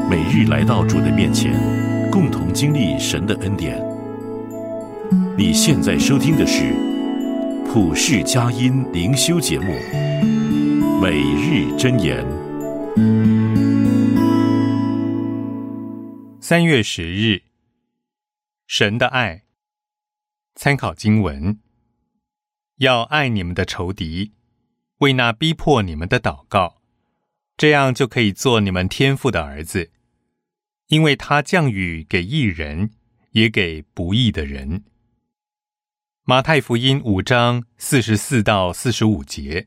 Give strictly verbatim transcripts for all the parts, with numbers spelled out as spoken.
每日来到主的面前，共同经历神的恩典。你现在收听的是普世佳音灵修节目《每日箴言》。 三月十日，神的爱。参考经文：要爱你们的仇敌，为那逼迫你们的祷告，这样就可以做你们天父的儿子，因为他降雨给义人，也给不义的人。马太福音五章四十四到四十五节。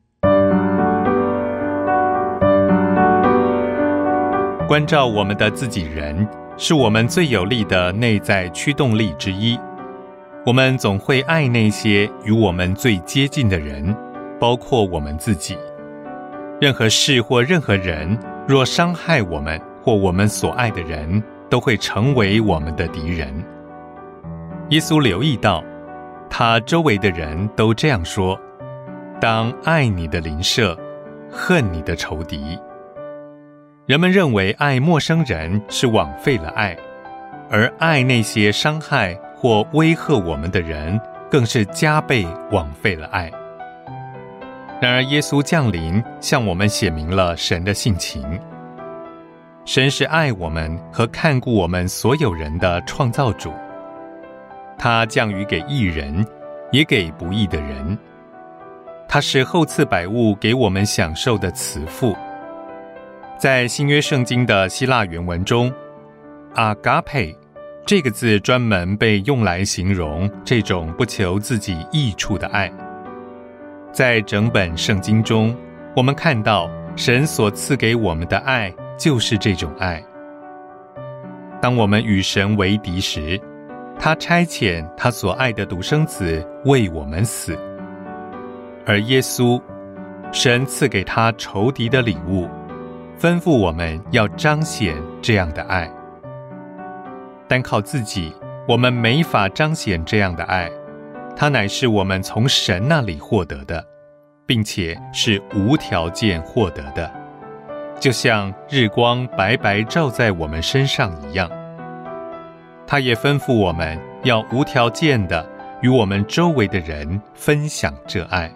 关照我们的自己人，是我们最有力的内在驱动力之一。我们总会爱那些与我们最接近的人，包括我们自己。任何事或任何人，若伤害我们或我们所爱的人，都会成为我们的敌人。耶稣留意到，他周围的人都这样说：当爱你的邻舍，恨你的仇敌。人们认为爱陌生人是枉费了爱，而爱那些伤害或威吓我们的人，更是加倍枉费了爱。然而耶稣降临，向我们显明了神的性情。神是爱我们和看顾我们所有人的创造主。他降雨给义人，也给不义的人。他是厚赐百物给我们享受的慈父。在新约圣经的希腊原文中，阿嘎佩这个字专门被用来形容这种不求自己益处的爱。在整本圣经中，我们看到神所赐给我们的爱就是这种爱。当我们与神为敌时，他差遣他所爱的独生子为我们死。而耶稣，神赐给他仇敌的礼物，吩咐我们要彰显这样的爱。单靠自己，我们没法彰显这样的爱，它乃是我们从神那里获得的，并且是无条件获得的，就像日光白白照在我们身上一样。他也吩咐我们要无条件的与我们周围的人分享这爱。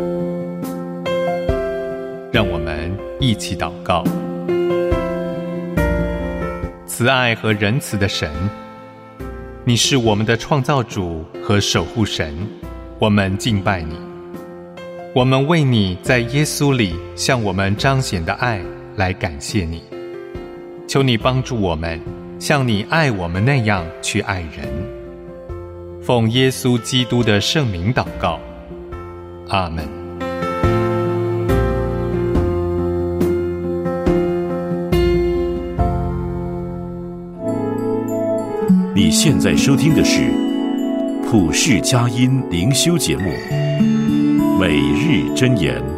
让我们一起祷告。慈爱和仁慈的神，你是我们的创造主和守护神，我们敬拜你。我们为你在耶稣里向我们彰显的爱来感谢你。求你帮助我们像你爱我们那样去爱人。奉耶稣基督的圣名祷告，阿们。 你现在收听的是普世佳音灵修节目《每日箴言》。